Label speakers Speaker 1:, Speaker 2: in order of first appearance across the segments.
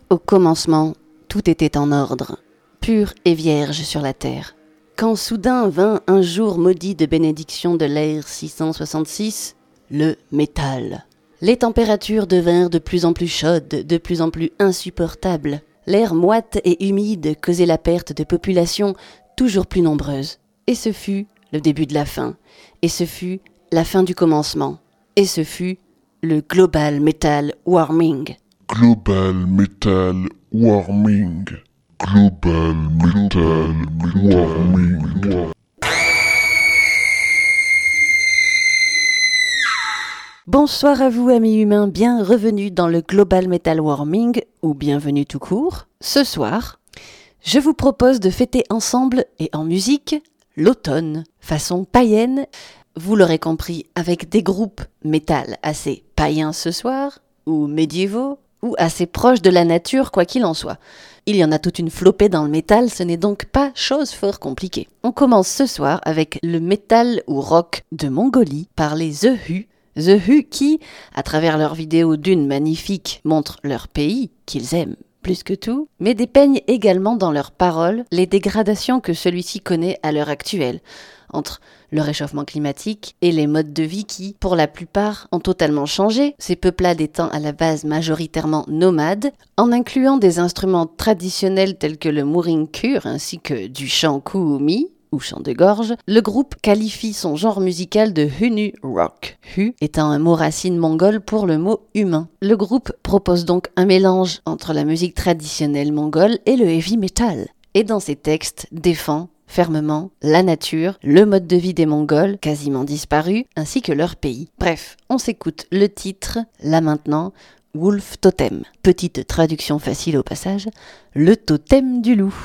Speaker 1: Au commencement, tout était en ordre, pur et vierge sur la terre. Quand soudain vint un jour maudit de bénédiction de l'ère 666, le métal. Les températures devinrent de plus en plus chaudes, de plus en plus insupportables. L'air moite et humide causait la perte de populations toujours plus nombreuses. Et ce fut le début de la fin. Et ce fut la fin du commencement. Et ce fut le Global Metal Warming.
Speaker 2: Global Metal Warming. Global Metal Warming.
Speaker 1: Bonsoir à vous amis humains, bien revenus dans le Global Metal Warming, ou bienvenue tout court. Ce soir, je vous propose de fêter ensemble et en musique l'automne, façon païenne. Vous l'aurez compris, avec des groupes métal assez païens ce soir, ou médiévaux, ou assez proches de la nature, quoi qu'il en soit. Il y en a toute une flopée dans le métal, ce n'est donc pas chose fort compliquée. On commence ce soir avec le métal ou rock de Mongolie par les The Hu. The Hu qui, à travers leurs vidéos d'une magnifique, montrent leur pays, qu'ils aiment plus que tout, mais dépeignent également dans leurs paroles les dégradations que celui-ci connaît à l'heure actuelle, entre le réchauffement climatique et les modes de vie qui, pour la plupart, ont totalement changé, ces peuplades étant à la base majoritairement nomades, en incluant des instruments traditionnels tels que le murinkur ainsi que du chant kuumi, ou chant de gorge, le groupe qualifie son genre musical de Hunu Rock, Hu étant un mot racine mongol pour le mot humain. Le groupe propose donc un mélange entre la musique traditionnelle mongole et le heavy metal, et dans ses textes défend fermement la nature, le mode de vie des Mongols, quasiment disparu, ainsi que leur pays. Bref, on s'écoute le titre, là maintenant, Wolf Totem. Petite traduction facile au passage, le totem du loup.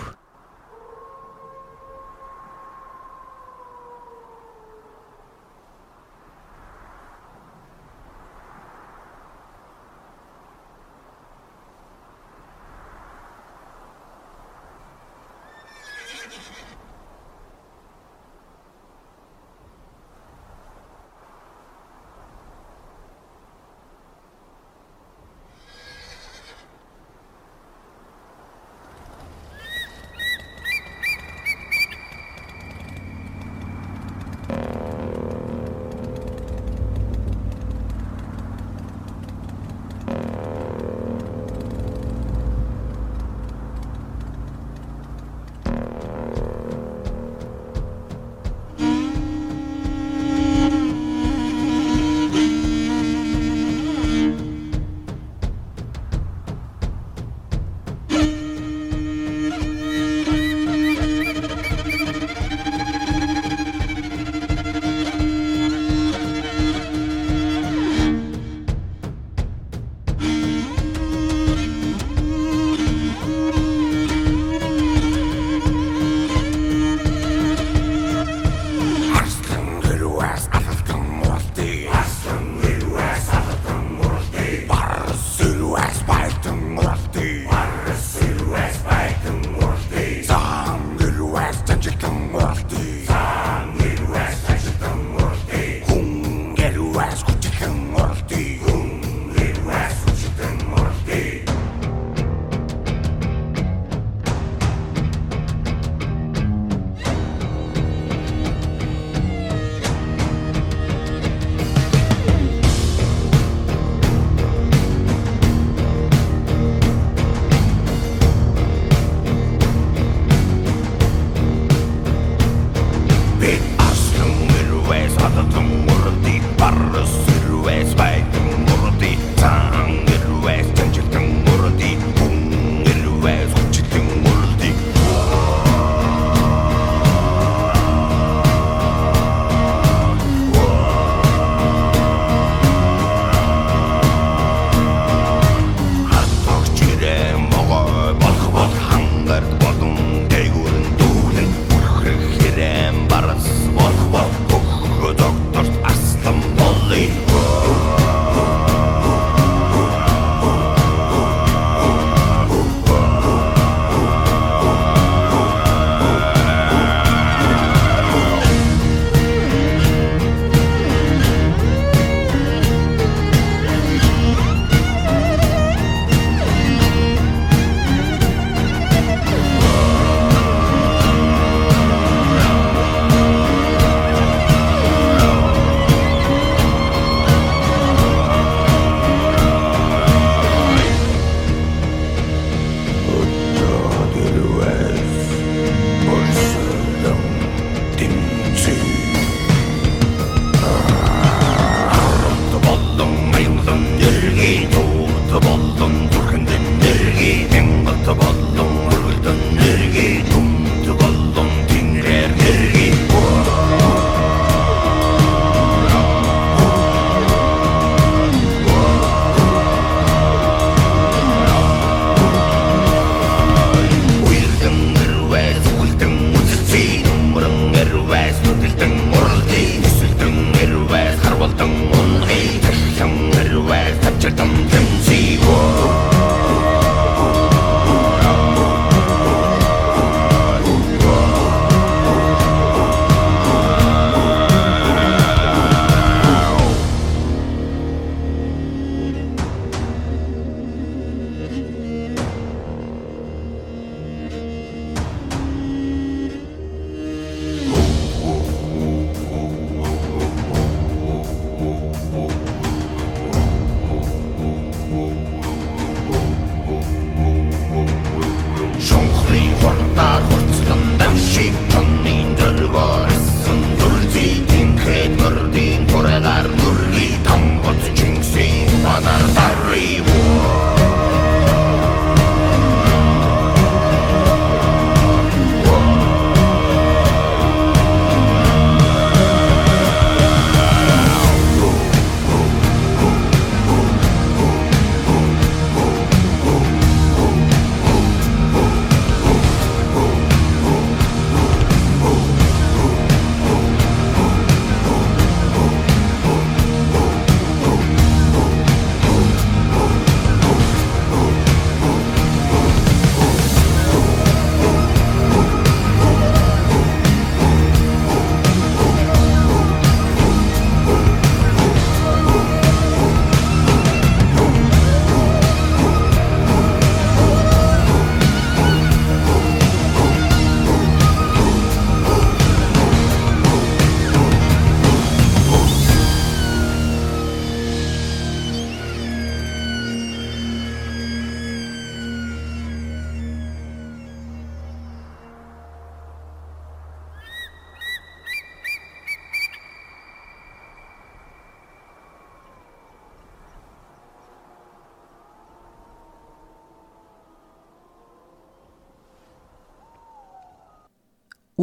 Speaker 3: Барас болох доктор аслан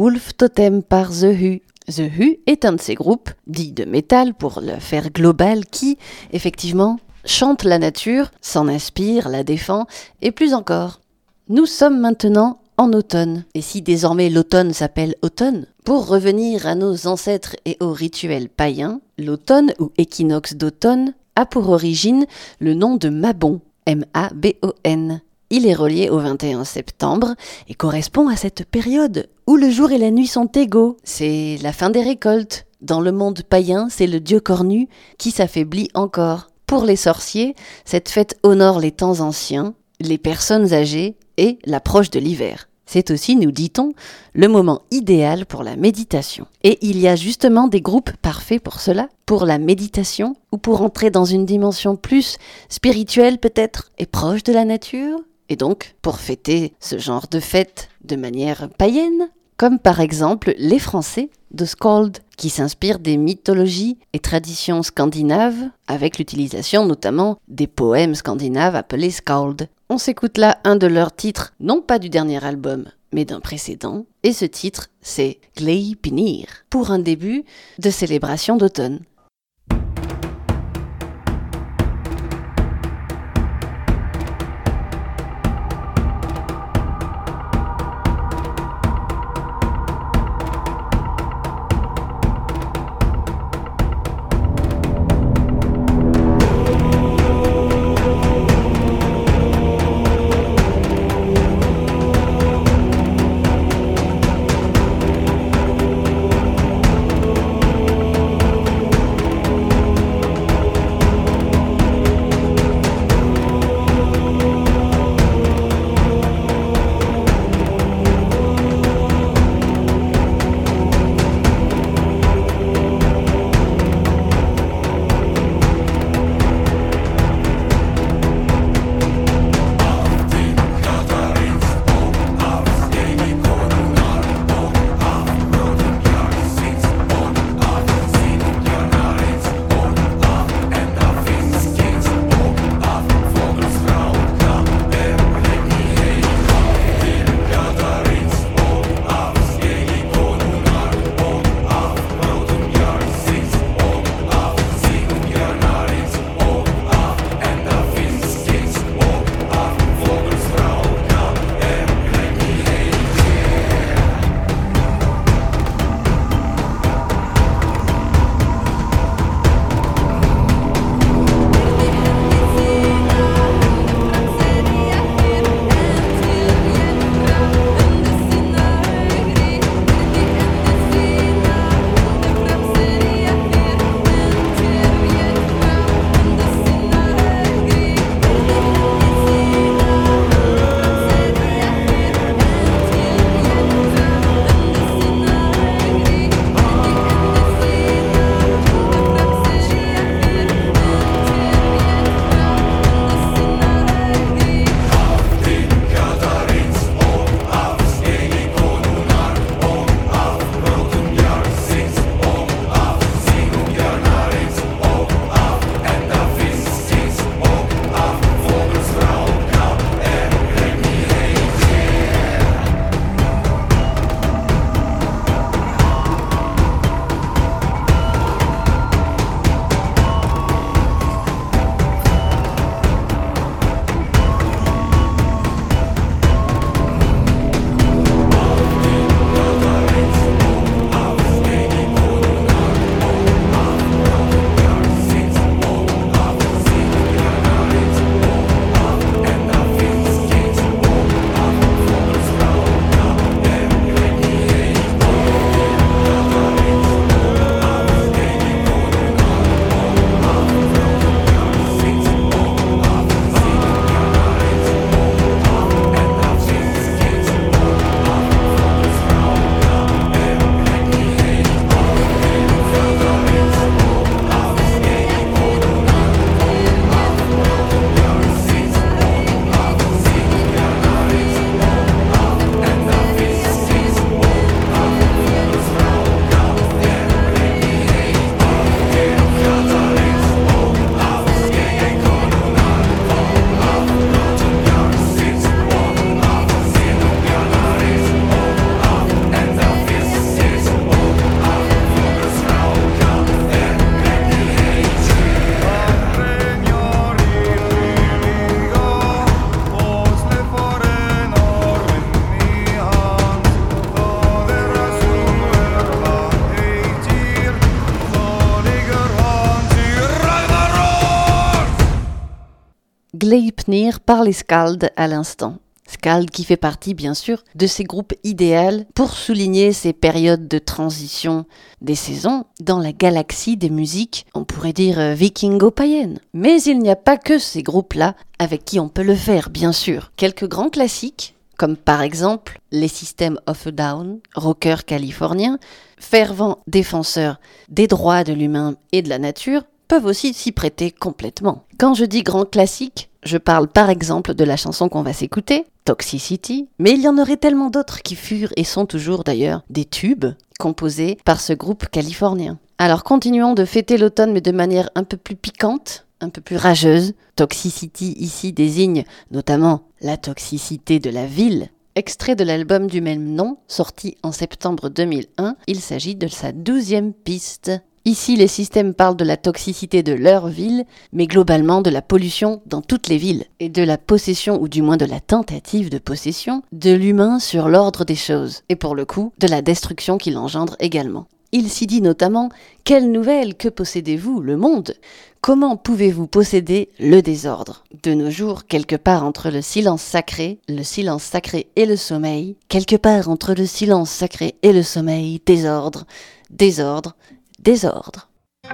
Speaker 1: Wolf Totem par The Who. The Who est un de ces groupes, dits de métal pour le faire global, qui, effectivement, chante la nature, s'en inspire, la défend, et plus encore. Nous sommes maintenant en automne. Et si désormais l'automne s'appelle automne, pour revenir à nos ancêtres et aux rituels païens, l'automne ou équinoxe d'automne a pour origine le nom de Mabon, M-A-B-O-N. Il est relié au 21 septembre et correspond à cette période où le jour et la nuit sont égaux. C'est la fin des récoltes. Dans le monde païen, c'est le dieu cornu qui s'affaiblit encore. Pour les sorciers, cette fête honore les temps anciens, les personnes âgées et l'approche de l'hiver. C'est aussi, nous dit-on, le moment idéal pour la méditation. Et il y a justement des groupes parfaits pour cela, pour la méditation ou pour entrer dans une dimension plus spirituelle peut-être et proche de la nature. Et donc, pour fêter ce genre de fête de manière païenne, comme par exemple les Français de Skald, qui s'inspirent des mythologies et traditions scandinaves, avec l'utilisation notamment des poèmes scandinaves appelés skald. On s'écoute là un de leurs titres, non pas du dernier album, mais d'un précédent, et ce titre, c'est Gleipnir, pour un début de célébration d'automne. Gleipnir par les Skald à l'instant. Skald qui fait partie bien sûr de ces groupes idéaux pour souligner ces périodes de transition des saisons dans la galaxie des musiques, on pourrait dire vikingo-païennes. Mais il n'y a pas que ces groupes-là avec qui on peut le faire bien sûr. Quelques grands classiques, comme par exemple les System of a Down, rockers californiens, fervents défenseurs des droits de l'humain et de la nature, peuvent aussi s'y prêter complètement. Quand je dis grand classique, je parle par exemple de la chanson qu'on va s'écouter, Toxicity, mais il y en aurait tellement d'autres qui furent et sont toujours d'ailleurs des tubes composés par ce groupe californien. Alors continuons de fêter l'automne mais de manière un peu plus piquante, un peu plus rageuse. Toxicity ici désigne notamment la toxicité de la ville. Extrait de l'album du même nom, sorti en septembre 2001, il s'agit de sa 12e piste. Ici, les systèmes parlent de la toxicité de leur ville, mais globalement de la pollution dans toutes les villes, et de la possession, ou du moins de la tentative de possession, de l'humain sur l'ordre des choses, et pour le coup, de la destruction qu'il engendre également. Il s'y dit notamment « Quelle nouvelle, que possédez-vous, le monde ? Comment pouvez-vous posséder le désordre ?» De nos jours, quelque part entre le silence sacré et le sommeil, quelque part entre le silence sacré et le sommeil, désordre, désordre, désordre.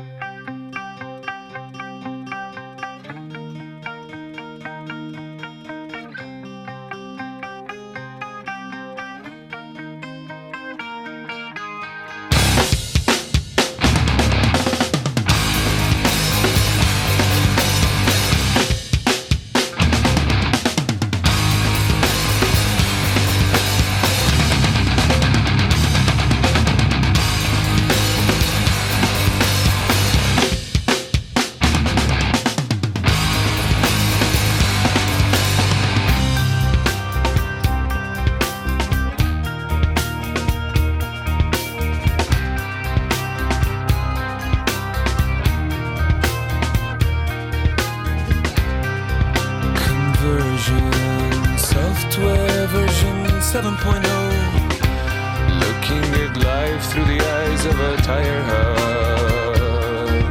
Speaker 3: Software version 7.0, looking at life through the eyes of a tire hub.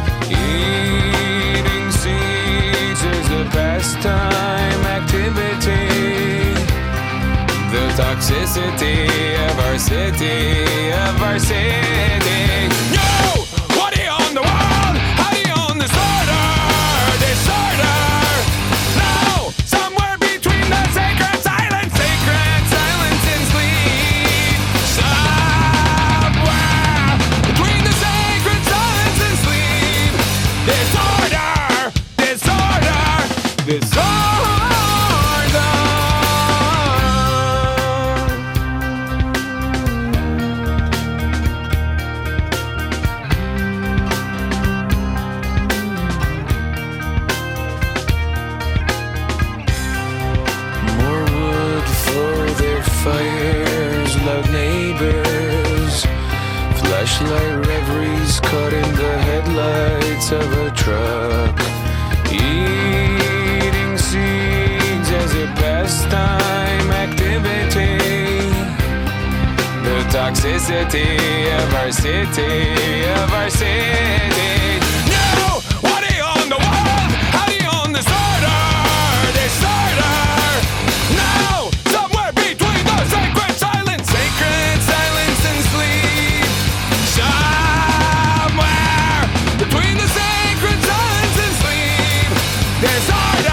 Speaker 3: Eating seeds is a pastime activity. The toxicity of our city, No! What do you on the world? How do you on the disorder? No! Somewhere between the sacred silence and sleep. Somewhere between the sacred silence and sleep. Disorder! More wood for their fires, loud neighbors, flashlight reveries caught in the headlights of a truck. Eating seeds as a pastime activity. The toxicity of our city. No! What do you on the world? How do you on disorder? No! Somewhere between the sacred silence and sleep. Somewhere between the sacred silence and sleep. Disorder!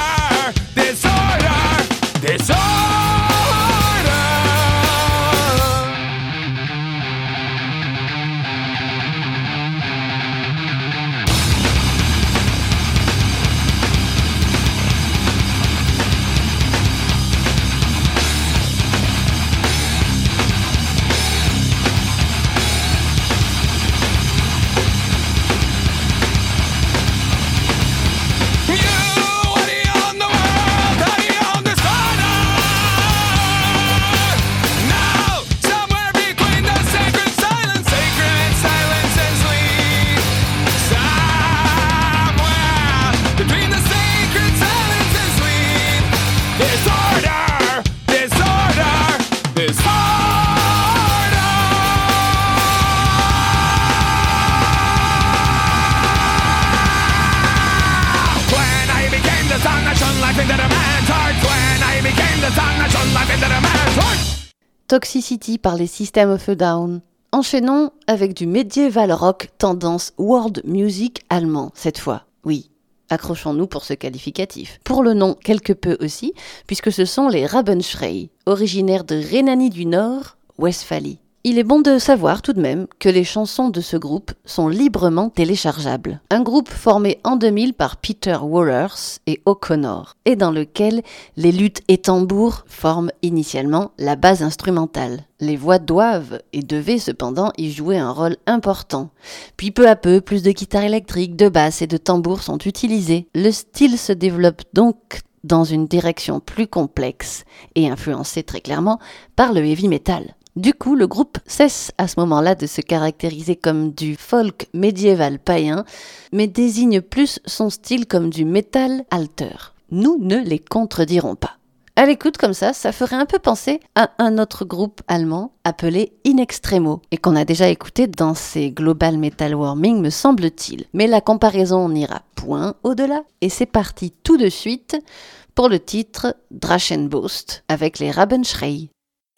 Speaker 3: into the man's life.
Speaker 1: Toxicity par les System of a Down. Enchaînons avec du medieval rock tendance world music allemand cette fois. Oui, accrochons-nous pour ce qualificatif. Pour le nom, quelque peu aussi, puisque ce sont les Rabenschrei, originaires de Rhénanie du Nord, Westphalie. Il est bon de savoir tout de même que les chansons de ce groupe sont librement téléchargeables. Un groupe formé en 2000 par Peter Wallers et O'Connor, et dans lequel les luttes et tambours forment initialement la base instrumentale. Les voix doivent et devaient cependant y jouer un rôle important. Puis peu à peu, plus de guitares électriques, de basses et de tambours sont utilisés. Le style se développe donc dans une direction plus complexe et influencé très clairement par le heavy metal. Du coup, le groupe cesse à ce moment-là de se caractériser comme du folk médiéval païen, mais désigne plus son style comme du metal alter. Nous ne les contredirons pas. À l'écoute comme ça ferait un peu penser à un autre groupe allemand appelé In Extremo, et qu'on a déjà écouté dans ces Global Metal Warming me semble-t-il. Mais la comparaison n'ira point au-delà, et c'est parti tout de suite pour le titre Drachenbost avec les Rabenschrei.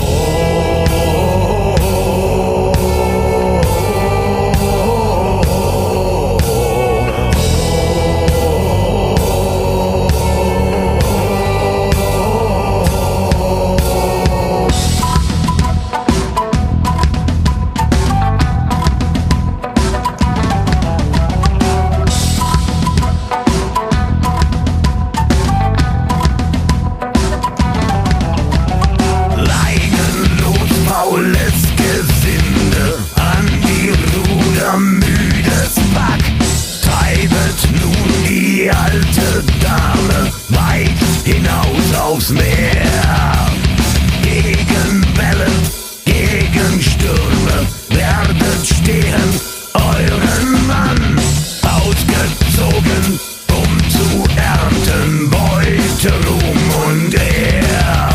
Speaker 4: Aufs Meer. Gegen Wellen, gegen Stürme werdet stehen euren Mann ausgezogen, zu ernten Beute, Ruhm und Ehr.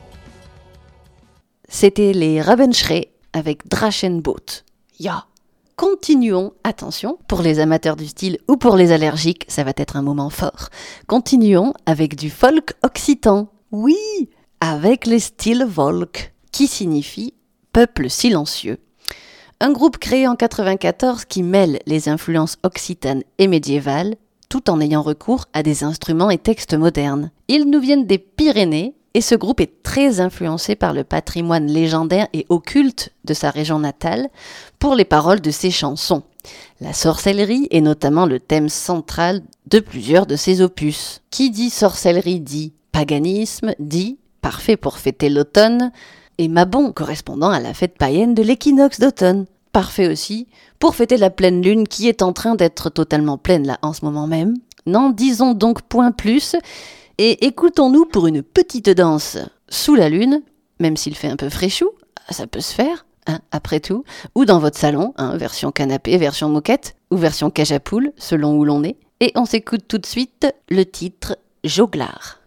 Speaker 1: C'était les Rabenschrei avec Drachenboot. Ja. continuons, attention, pour les amateurs du style ou pour les allergiques, ça va être un moment fort. Continuons avec du folk occitan. Oui, avec les Stilvolk, qui signifie peuple silencieux. Un groupe créé en 94 qui mêle les influences occitanes et médiévales, tout en ayant recours à des instruments et textes modernes. Ils nous viennent des Pyrénées, et ce groupe est très influencé par le patrimoine légendaire et occulte de sa région natale pour les paroles de ses chansons. La sorcellerie est notamment le thème central de plusieurs de ses opus. Qui dit sorcellerie dit paganisme, dit parfait pour fêter l'automne, et Mabon correspondant à la fête païenne de l'équinoxe d'automne. Parfait aussi pour fêter la pleine lune qui est en train d'être totalement pleine là en ce moment même. N'en disons donc point plus et écoutons-nous pour une petite danse sous la lune, même s'il fait un peu fraîchou, ça peut se faire, hein, après tout, ou dans votre salon, hein, version canapé, version moquette, ou version cage à poule, selon où l'on est. Et on s'écoute tout de suite le titre Joglard.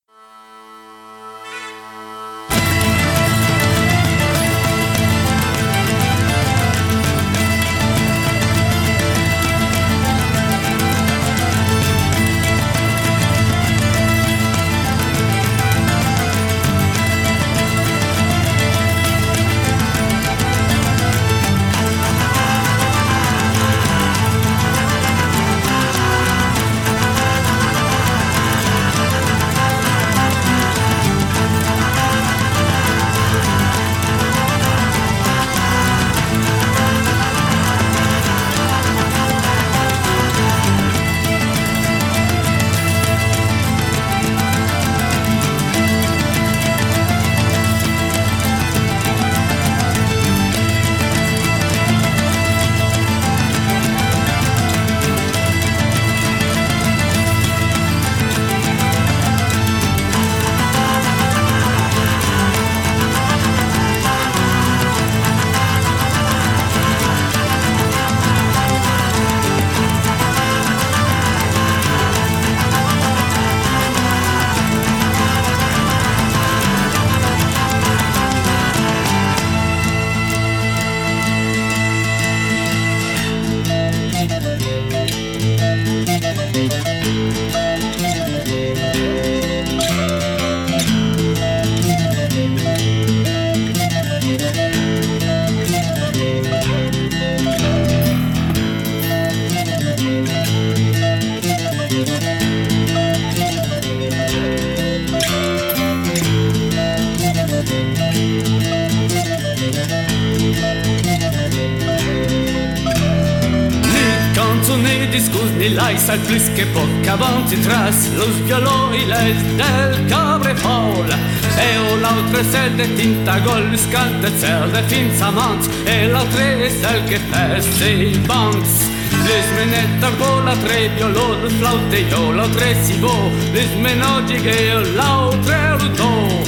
Speaker 5: Sai plus che poc avanti tras los violoni del cabrefol e o l'altre sede tinta gol scalta cel de finzamant e l'altre cel che feste i banks les menetta con la tre violon flaute io l'altre si vo les menogige e l'altre ruto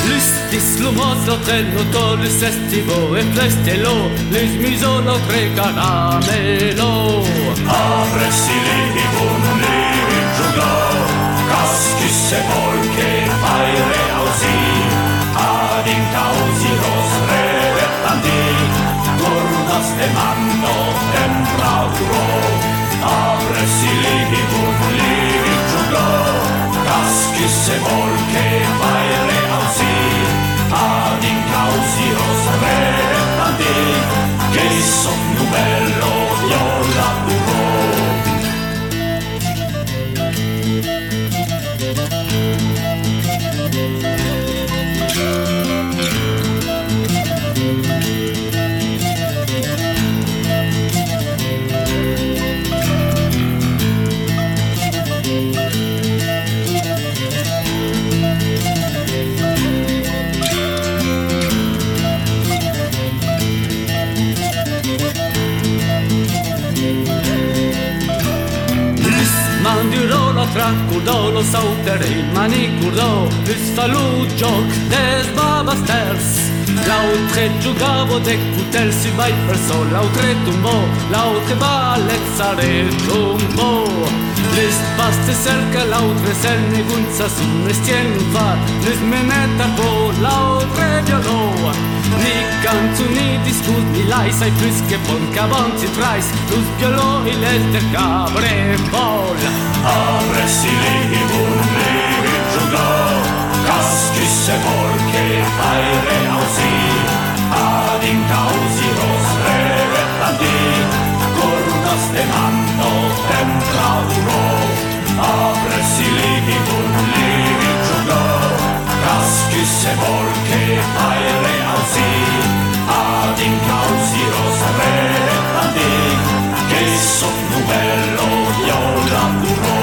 Speaker 5: Listis lumos l'altre noto les estivo e flestelo les miso l'altre caramelo
Speaker 4: Avresti lì con neri giugò, caschi se polche paire ausi, ad incausi rosre rettandi, gordas de manno tempra duro. Avresti lì con neri giugò, caschi se polche paire ausi, ad incausi rosre rettandi, che son bello viola duro.
Speaker 5: Curdo lo sauterei manicurdo Plus falu joc des babasters L'autre giugavo de cutel si vai perso L'autre tumbo, l'autre ballezzare tumbo Les baste cerca, l'autre sel negunza su mestien fa Les menetta po, l'autre violò Ni canzoni di Scudi lai sai plus che Poncabonzi trais Los violoni del cabrefol
Speaker 4: Avresti lì bunni giugò Caschi se porche aire ausi Ad incausi rosre rettandi Cordas de manno tempra uro Avresti lì bunni giugò Caschi se porche aire ausi Ad incausi rosre rettandi Che sono bello io lavoro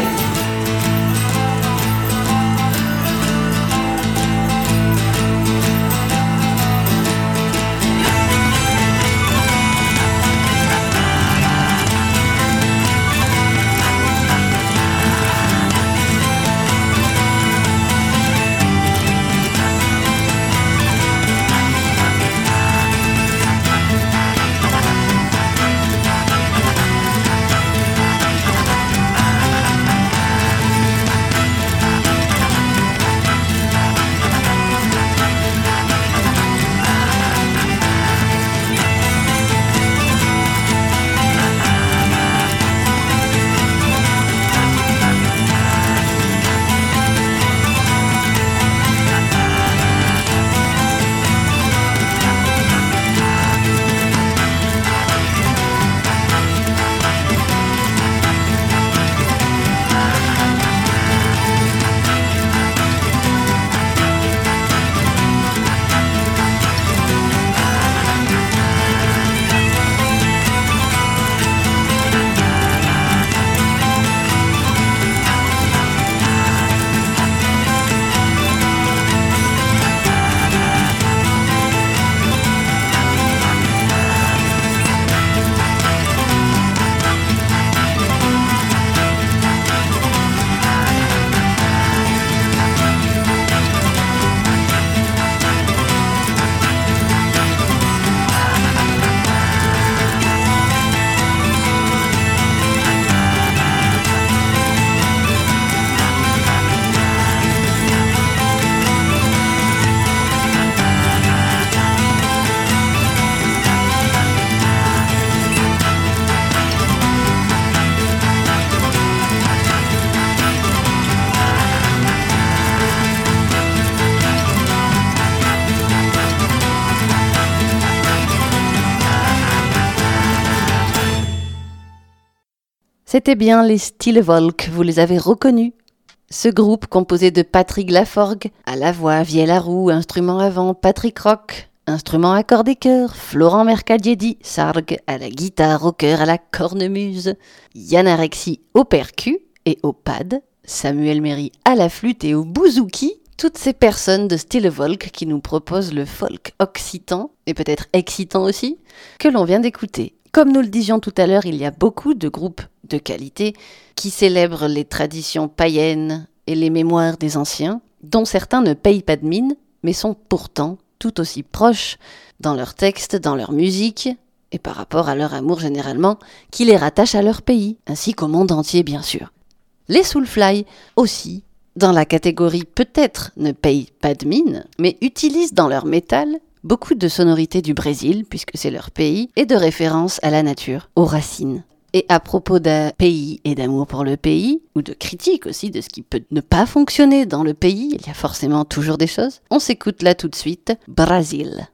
Speaker 1: C'était bien les Stillevolk, vous les avez reconnus. Ce groupe composé de Patrick Laforgue, à la voix, vielle-à-roue, instrument avant, Patrick Rock, instrument à cordes et chœurs, Florent Mercadiedi, sargue, à la guitare, au chœur, à la cornemuse, Yann Arexi au percu et au pad, Samuel Méry à la flûte et au bouzouki, toutes ces personnes de Stillevolk qui nous proposent le folk occitan, et peut-être excitant aussi, que l'on vient d'écouter. Comme nous le disions tout à l'heure, il y a beaucoup de groupes de qualité qui célèbrent les traditions païennes et les mémoires des anciens, dont certains ne payent pas de mine, mais sont pourtant tout aussi proches dans leurs textes, dans leur musique, et par rapport à leur amour généralement, qui les rattache à leur pays, ainsi qu'au monde entier bien sûr. Les Soulfly aussi, dans la catégorie peut-être ne payent pas de mine, mais utilisent dans leur métal beaucoup de sonorités du Brésil, puisque c'est leur pays, et de références à la nature, aux racines. Et à propos d'un pays et d'amour pour le pays, ou de critique aussi de ce qui peut ne pas fonctionner dans le pays, il y a forcément toujours des choses, on s'écoute là tout de suite, Brasil.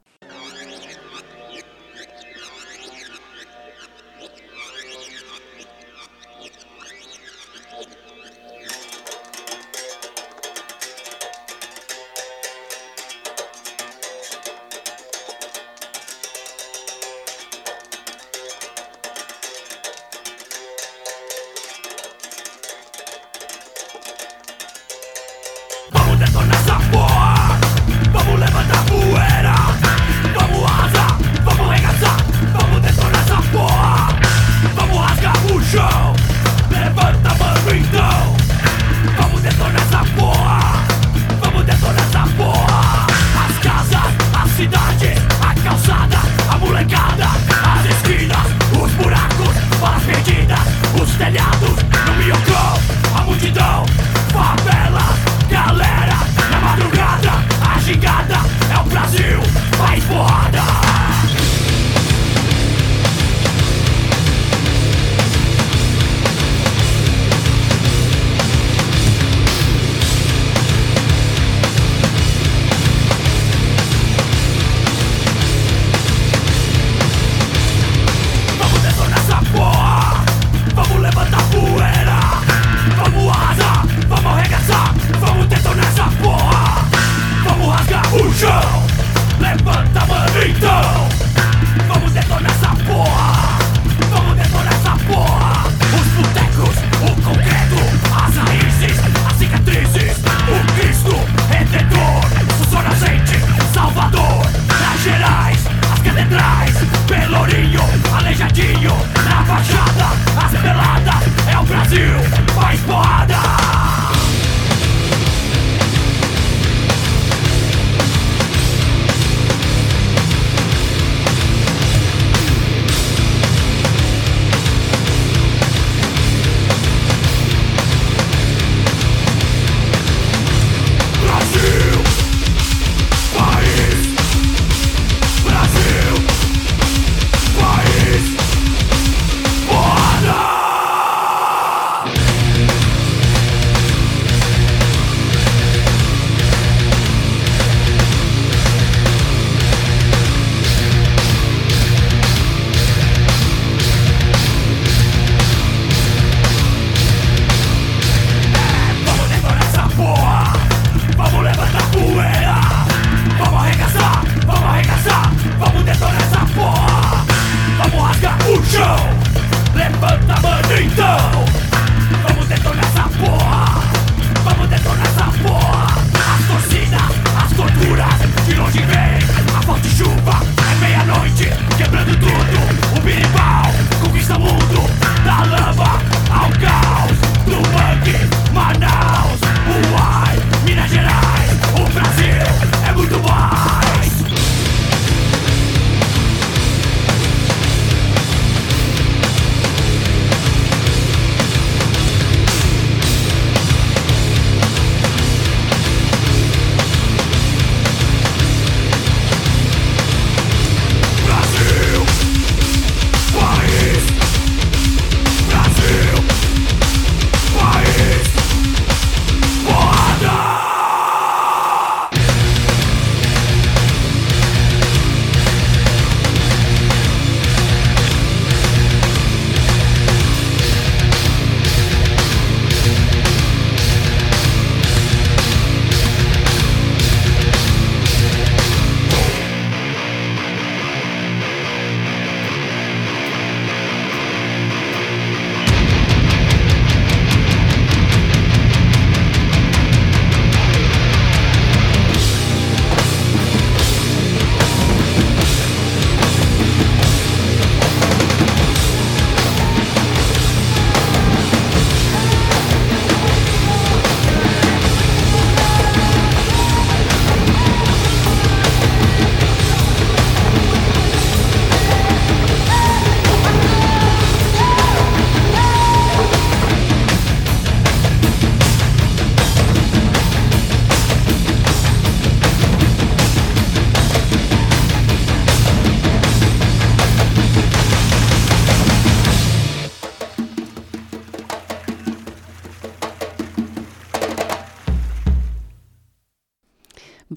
Speaker 4: Vamos detonar essa porra, vamos levantar poeira.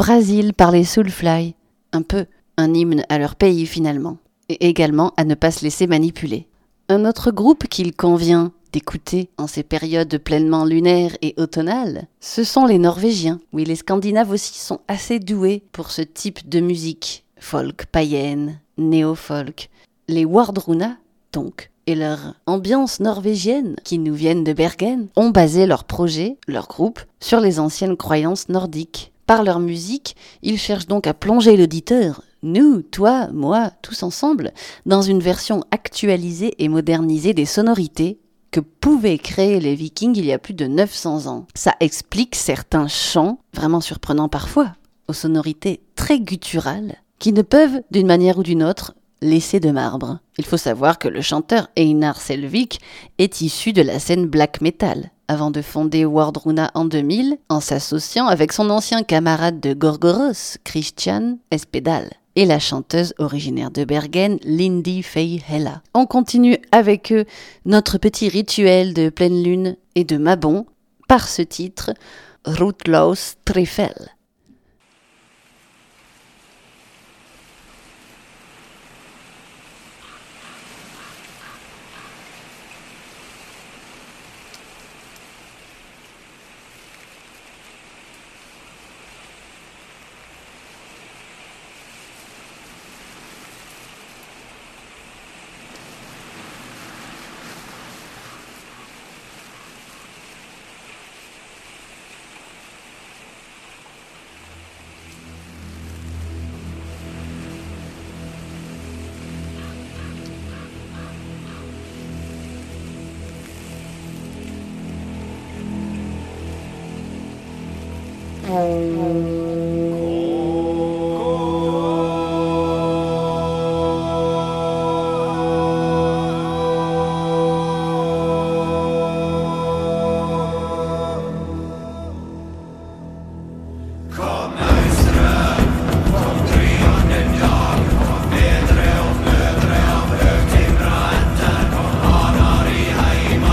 Speaker 1: Brésil par les Soulfly. Un peu un hymne à leur pays finalement. Et également à ne pas se laisser manipuler. Un autre groupe qu'il convient d'écouter en ces périodes pleinement lunaires et automnales, ce sont les Norvégiens. Oui, les Scandinaves aussi sont assez doués pour ce type de musique. Folk, païenne, néo-folk. Les Wardruna, donc, et leur ambiance norvégienne, qui nous viennent de Bergen, ont basé leur projet, leur groupe, sur les anciennes croyances nordiques. Par leur musique, ils cherchent donc à plonger l'auditeur, nous, toi, moi, tous ensemble, dans une version actualisée et modernisée des sonorités que pouvaient créer les Vikings il y a plus de 900 ans. Ça explique certains chants, vraiment surprenants parfois, aux sonorités très gutturales, qui ne peuvent, d'une manière ou d'une autre, laisser de marbre. Il faut savoir que le chanteur Einar Selvik est issu de la scène black metal, avant de fonder Wardruna en 2000, en s'associant avec son ancien camarade de Gorgoroth, Christian Espedal, et la chanteuse originaire de Bergen, Lindy Faye Hella. On continue avec eux notre petit rituel de pleine lune et de Mabon par ce titre, Rutlaus Trifel.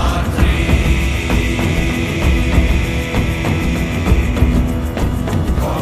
Speaker 4: Kom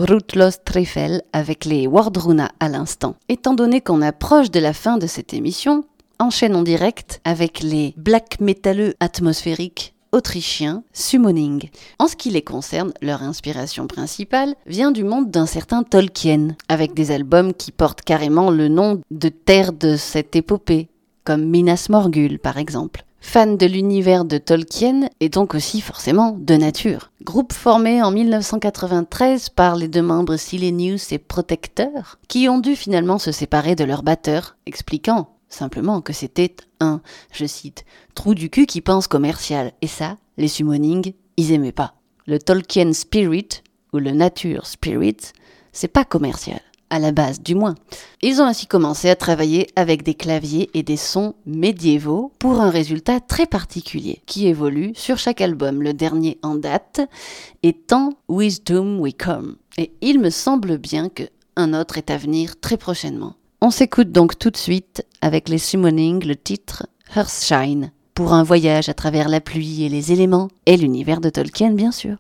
Speaker 1: Rutlos Trefel avec les Wardruna à l'instant. Étant donné qu'on approche de la fin de cette émission, enchaînons direct avec les black métalleux atmosphériques autrichiens Summoning. En ce qui les concerne, leur inspiration principale vient du monde d'un certain Tolkien, avec des albums qui portent carrément le nom de terre de cette épopée, comme Minas Morgul par exemple. Fan de l'univers de Tolkien et donc aussi forcément de nature. Groupe formé en 1993 par les deux membres Silenius et Protecteur, qui ont dû finalement se séparer de leur batteur, expliquant simplement que c'était un, je cite, trou du cul qui pense commercial. Et ça, les Summoning, ils aimaient pas. Le Tolkien Spirit, ou le Nature Spirit, c'est pas commercial. À la base du moins. Ils ont ainsi commencé à travailler avec des claviers et des sons médiévaux pour un résultat très particulier qui évolue sur chaque album, le dernier en date étant With Doom We Come. Et il me semble bien qu'un autre est à venir très prochainement. On s'écoute donc tout de suite avec les Summoning le titre Hearthshine pour un voyage à travers la pluie et les éléments et l'univers de Tolkien bien sûr.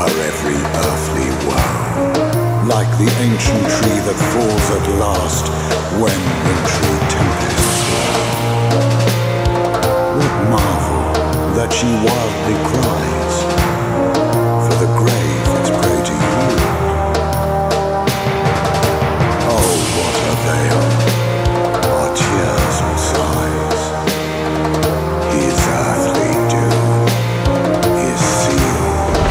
Speaker 6: our every earthly woe. Like the ancient tree that falls at last when wintry tempests blow. What marvel that she wildly cries, for the grave is prey to yield. Oh, what avail are tears and sighs? His earthly doom is sealed.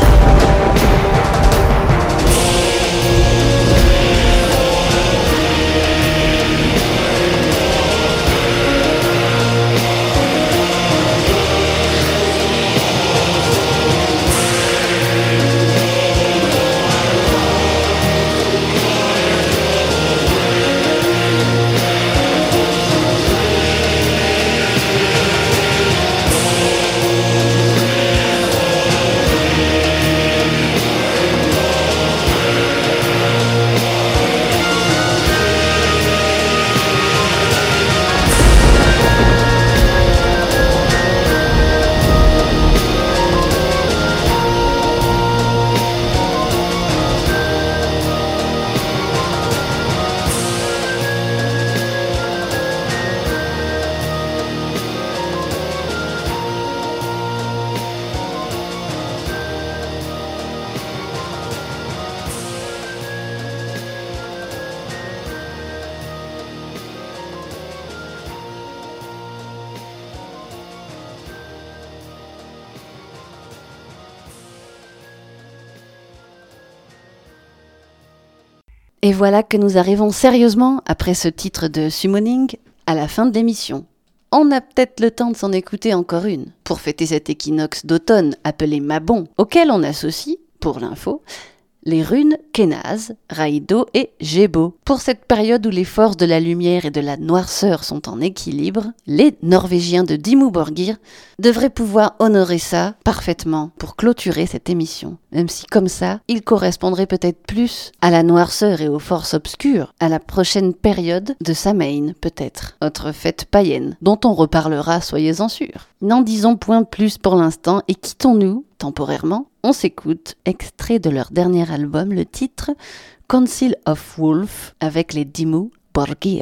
Speaker 1: Et voilà que nous arrivons sérieusement, après ce titre de summoning, à la fin de l'émission. On a peut-être le temps de s'en écouter encore une, pour fêter cet équinoxe d'automne appelé Mabon, auquel on associe, pour l'info, les runes Kenaz, Raido et Gébo. Pour cette période où les forces de la lumière et de la noirceur sont en équilibre, les Norvégiens de Dimmu Borgir devraient pouvoir honorer ça parfaitement pour clôturer cette émission. Même si comme ça, il correspondrait peut-être plus à la noirceur et aux forces obscures, à la prochaine période de Samhain peut-être, autre fête païenne, dont on reparlera, soyez-en sûrs. N'en disons point plus pour l'instant et quittons-nous temporairement. On s'écoute, extrait de leur dernier album, le titre Council of Wolf avec les Dimmu Borgir.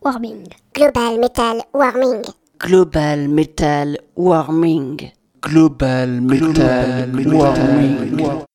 Speaker 7: Warming. Global Metal Warming.
Speaker 1: Global Metal Warming.
Speaker 2: Global Metal Warming.